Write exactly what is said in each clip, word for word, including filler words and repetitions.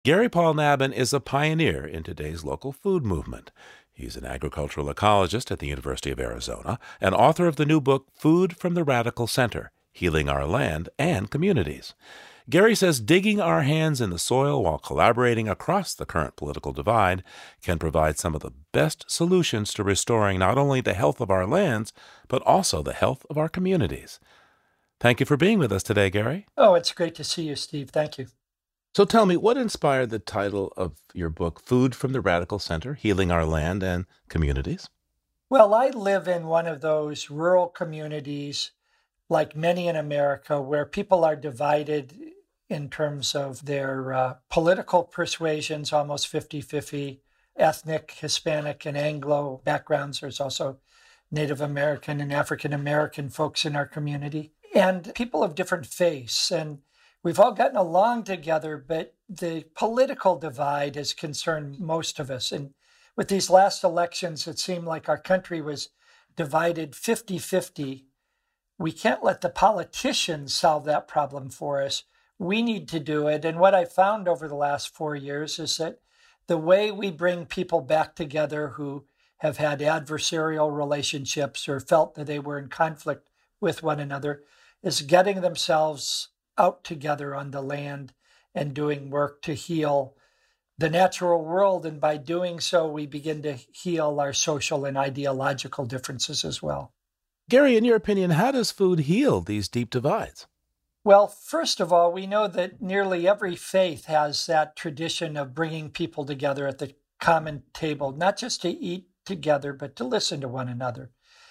Gary Paul Nabhan is a pioneer in today's local food movement. He's an agricultural ecologist at the University of Arizona and author of the new book, Food from the Radical Center, Healing Our Land and Communities. Gary says digging our hands in the soil while collaborating across the current political divide can provide some of the best solutions to restoring not only the health of our lands, but also the health of our communities. Thank you for being with us today, Gary. Oh, it's great to see you, Steve. Thank you. So tell me, what inspired the title of your book, Food from the Radical Center, Healing Our Land and Communities? Well, I live in one of those rural communities, like many in America, where people are divided in terms of their uh, political persuasions, almost fifty-fifty, ethnic, Hispanic, and Anglo backgrounds. There's also Native American and African American folks in our community, and people of different faiths. And we've all gotten along together, but the political divide has concerned most of us. And with these last elections, it seemed like our country was divided fifty-fifty. We can't let the politicians solve that problem for us. We need to do it. And what I found over the last four years is that the way we bring people back together who have had adversarial relationships or felt that they were in conflict with one another is getting themselves out together on the land and doing work to heal the natural world. And by doing so, we begin to heal our social and ideological differences as well. Gary, in your opinion, how does food heal these deep divides? Well, first of all, we know that nearly every faith has that tradition of bringing people together at the common table, not just to eat together, but to listen to one another.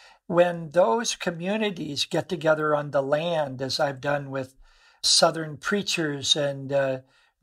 When those communities get together on the land, as I've done with Southern preachers and uh,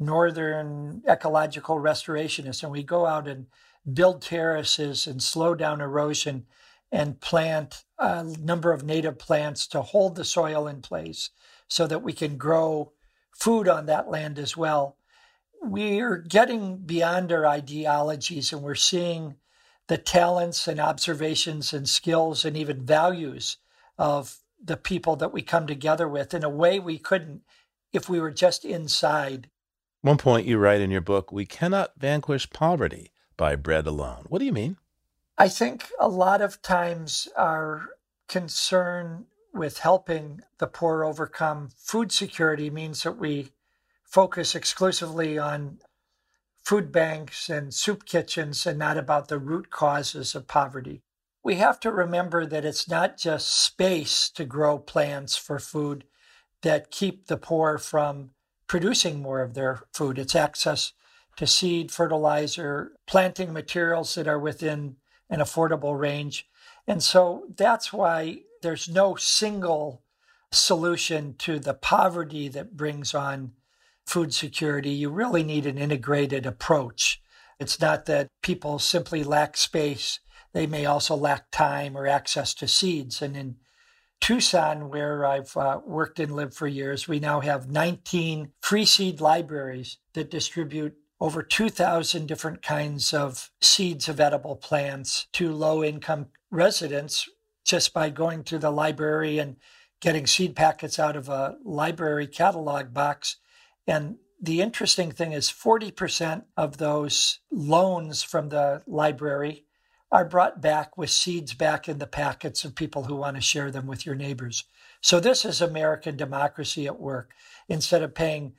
Northern ecological restorationists, and we go out and build terraces and slow down erosion and plant a number of native plants to hold the soil in place so that we can grow food on that land as well. We're getting beyond our ideologies, and we're seeing the talents and observations and skills and even values of the people that we come together with in a way we couldn't if we were just inside. One point you write in your book, we cannot vanquish poverty by bread alone. What do you mean? I think a lot of times our concern with helping the poor overcome food security means that we focus exclusively on food banks and soup kitchens and not about the root causes of poverty. We have to remember that it's not just space to grow plants for food that keep the poor from producing more of their food. It's access to seed, fertilizer, planting materials that are within an affordable range. And so that's why there's no single solution to the poverty that brings on food security. You really need an integrated approach. It's not that people simply lack space. They may also lack time or access to seeds. And in Tucson, where I've uh, worked and lived for years, we now have nineteen free seed libraries that distribute over two thousand different kinds of seeds of edible plants to low-income residents just by going to the library and getting seed packets out of a library catalog box. And the interesting thing is forty percent of those loans from the library are brought back with seeds back in the packets of people who want to share them with your neighbors. So this is American democracy at work. Instead of paying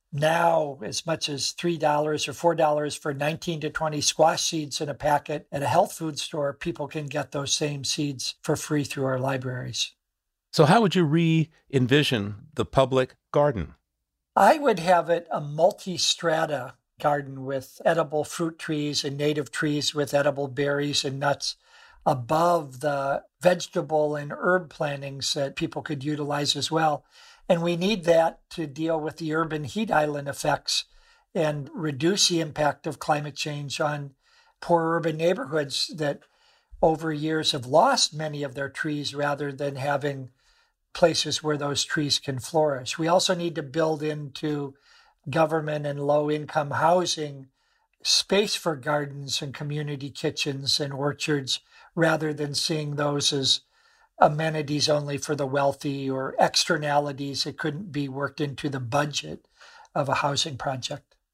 now as much as three dollars or four dollars for nineteen to twenty squash seeds in a packet at a health food store, people can get those same seeds for free through our libraries. So how would you re-envision the public garden? I would have it a multi-strata garden with edible fruit trees and native trees with edible berries and nuts above the vegetable and herb plantings that people could utilize as well. And we need that to deal with the urban heat island effects and reduce the impact of climate change on poor urban neighborhoods that over years have lost many of their trees rather than having places where those trees can flourish. We also need to build into government and low-income housing space for gardens and community kitchens and orchards rather than seeing those as amenities only for the wealthy or externalities that couldn't be worked into the budget of a housing project.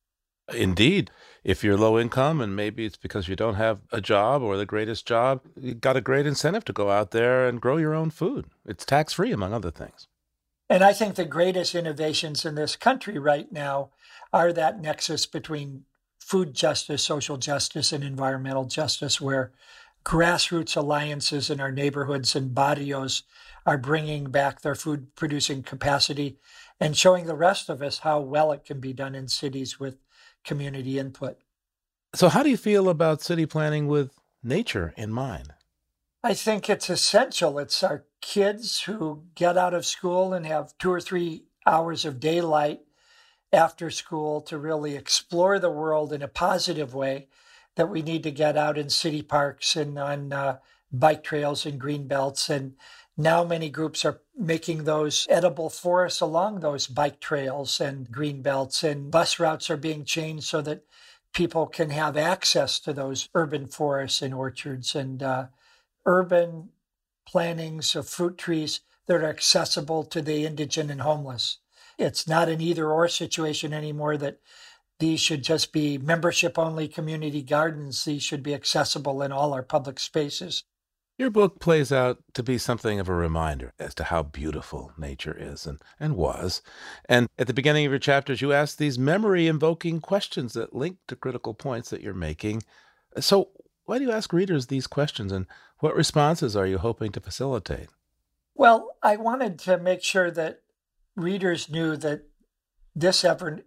Indeed, if you're low income and maybe it's because you don't have a job or the greatest job, you got a great incentive to go out there and grow your own food. It's tax free, among other things. And I think the greatest innovations in this country right now are that nexus between food justice, social justice, and environmental justice, where grassroots alliances in our neighborhoods and barrios are bringing back their food producing capacity and showing the rest of us how well it can be done in cities with community input. So, how do you feel about city planning with nature in mind? I think it's essential. It's our kids who get out of school and have two or three hours of daylight after school to really explore the world in a positive way, that we need to get out in city parks and on uh, bike trails and green belts. And now many groups are making those edible forests along those bike trails and green belts, and bus routes are being changed so that people can have access to those urban forests and orchards, and uh, urban plantings of fruit trees that are accessible to the indigent and homeless. It's not an either or situation anymore, that these should just be membership only community gardens. These should be accessible in all our public spaces. Your book plays out to be something of a reminder as to how beautiful nature is and, and was. And at the beginning of your chapters, you ask these memory-invoking questions that link to critical points that you're making. So why do you ask readers these questions, and what responses are you hoping to facilitate? Well, I wanted to make sure that readers knew that this effort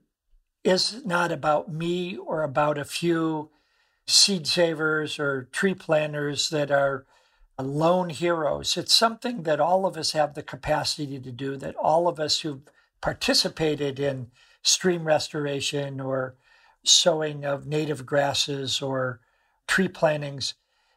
is not about me or about a few seed savers or tree planters that are lone heroes. It's something that all of us have the capacity to do, that all of us who've participated in stream restoration or sowing of native grasses or tree plantings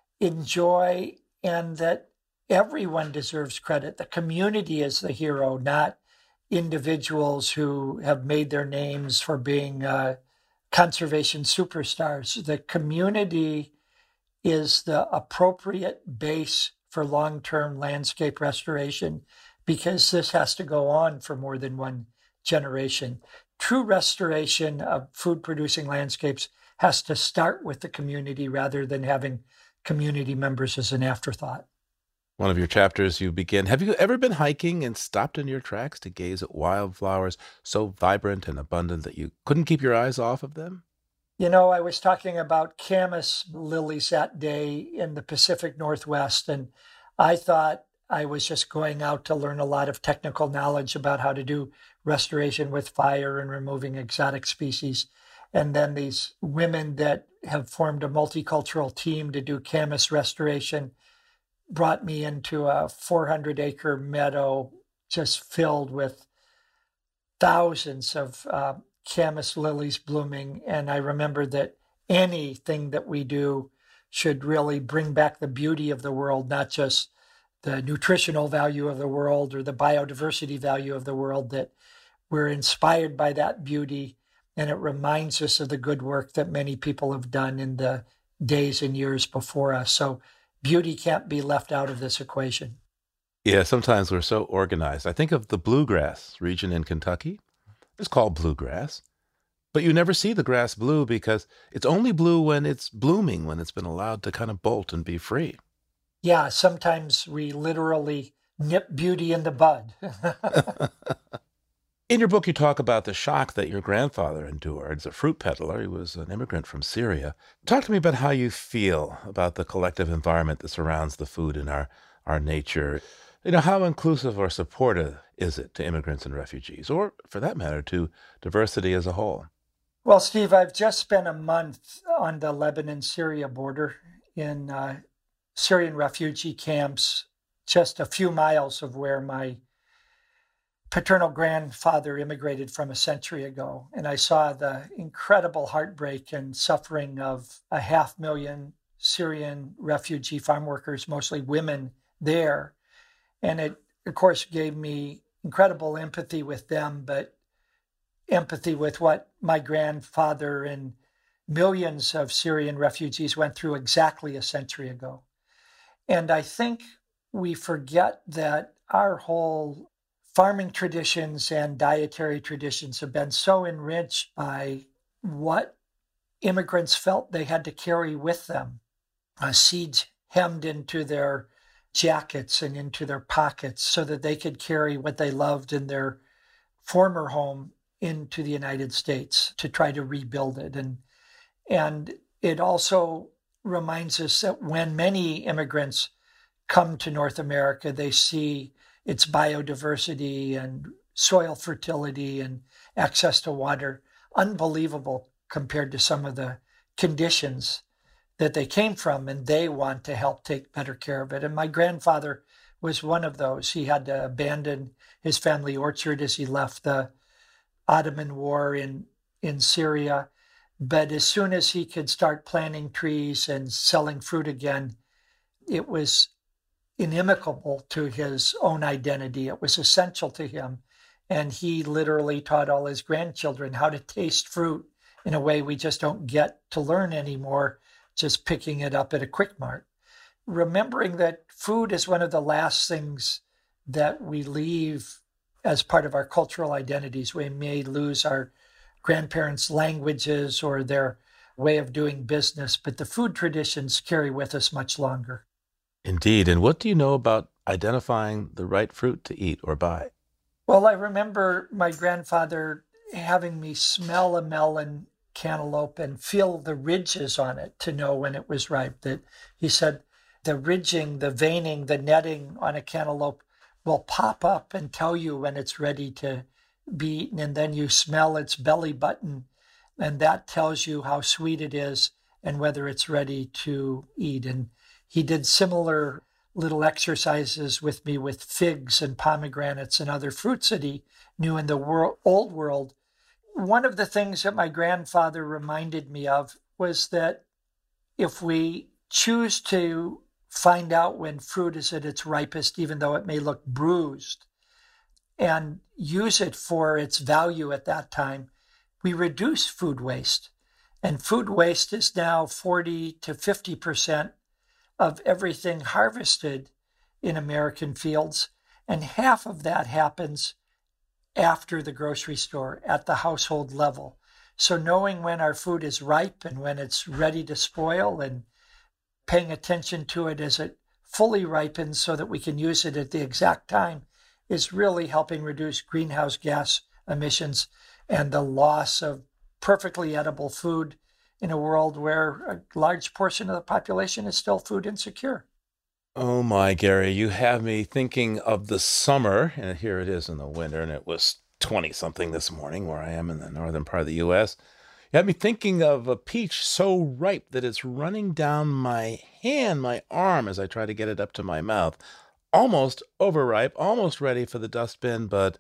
enjoy, and that everyone deserves credit. The community is the hero, not individuals who have made their names for being uh, conservation superstars. The community is the appropriate base for long-term landscape restoration, because this has to go on for more than one generation. True restoration of food-producing landscapes has to start with the community rather than having community members as an afterthought. One of your chapters, you begin, have you ever been hiking and stopped in your tracks to gaze at wildflowers so vibrant and abundant that you couldn't keep your eyes off of them? You know, I was talking about camas lilies that day in the Pacific Northwest, and I thought I was just going out to learn a lot of technical knowledge about how to do restoration with fire and removing exotic species. And then these women that have formed a multicultural team to do camas restoration brought me into a four hundred acre meadow just filled with thousands of uh, camas lilies blooming. And I remember that anything that we do should really bring back the beauty of the world, not just the nutritional value of the world or the biodiversity value of the world, that we're inspired by that beauty. And it reminds us of the good work that many people have done in the days and years before us. So beauty can't be left out of this equation. Yeah, sometimes we're so organized. I think of the bluegrass region in Kentucky. It's called bluegrass, but you never see the grass blue because it's only blue when it's blooming, when it's been allowed to kind of bolt and be free. Yeah, sometimes we literally nip beauty in the bud. In your book, you talk about the shock that your grandfather endured as a fruit peddler. He was an immigrant from Syria. Talk to me about how you feel about the collective environment that surrounds the food in our, our nature. You know, how inclusive or supportive is it to immigrants and refugees, or for that matter, to diversity as a whole? Well, Steve, I've just spent a month on the Lebanon-Syria border in uh, Syrian refugee camps, just a few miles of where my paternal grandfather immigrated from a century ago. And I saw the incredible heartbreak and suffering of a half million Syrian refugee farm workers, mostly women, there. And it, of course, gave me incredible empathy with them, but empathy with what my grandfather and millions of Syrian refugees went through exactly a century ago. And I think we forget that our whole farming traditions and dietary traditions have been so enriched by what immigrants felt they had to carry with them, uh, seeds hemmed into their jackets and into their pockets so that they could carry what they loved in their former home into the United States to try to rebuild it. And, and it also reminds us that when many immigrants come to North America, they see its biodiversity and soil fertility and access to water unbelievable compared to some of the conditions that they came from, and they want to help take better care of it. And my grandfather was one of those. He had to abandon his family orchard as he left the Ottoman War in, in Syria. But as soon as he could start planting trees and selling fruit again, it was inimical to his own identity. It was essential to him. And he literally taught all his grandchildren how to taste fruit in a way we just don't get to learn anymore, just picking it up at a Quick Mart. Remembering that food is one of the last things that we leave as part of our cultural identities. We may lose our grandparents' languages or their way of doing business, but the food traditions carry with us much longer. Indeed. And what do you know about identifying the right fruit to eat or buy? Well, I remember my grandfather having me smell a melon cantaloupe and feel the ridges on it to know when it was ripe. That he said the ridging, the veining, the netting on a cantaloupe will pop up and tell you when it's ready to be eaten, and then you smell its belly button, and that tells you how sweet it is and whether it's ready to eat. And he did similar little exercises with me with figs and pomegranates and other fruits that he knew in the world, old world. One of the things that my grandfather reminded me of was that if we choose to find out when fruit is at its ripest, even though it may look bruised, and use it for its value at that time, we reduce food waste. And food waste is now forty to fifty percent of everything harvested in American fields. And half of that happens after the grocery store at the household level. So knowing when our food is ripe and when it's ready to spoil and paying attention to it as it fully ripens so that we can use it at the exact time is really helping reduce greenhouse gas emissions and the loss of perfectly edible food in a world where a large portion of the population is still food insecure. Oh my, Gary, you have me thinking of the summer, and here it is in the winter, and it was twenty-something this morning where I am in the northern part of the U S. You have me thinking of a peach so ripe that it's running down my hand, my arm, as I try to get it up to my mouth. Almost overripe, almost ready for the dustbin, but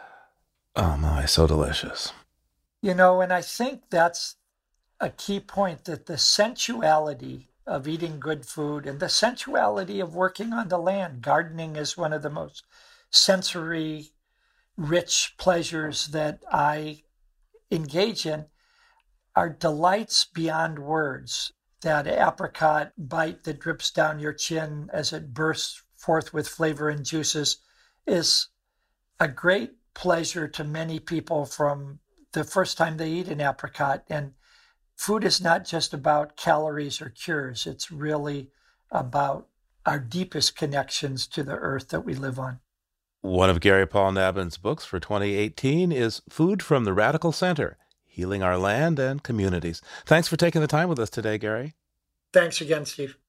oh my, so delicious. You know, and I think that's a key point, that the sensuality of eating good food and the sensuality of working on the land. Gardening is one of the most sensory rich pleasures that I engage in, are delights beyond words. That apricot bite that drips down your chin as it bursts forth with flavor and juices is a great pleasure to many people from the first time they eat an apricot. And food is not just about calories or cures. It's really about our deepest connections to the earth that we live on. One of Gary Paul Nabhan's books for twenty eighteen is Food from the Radical Center, Healing Our Land and Communities. Thanks for taking the time with us today, Gary. Thanks again, Steve.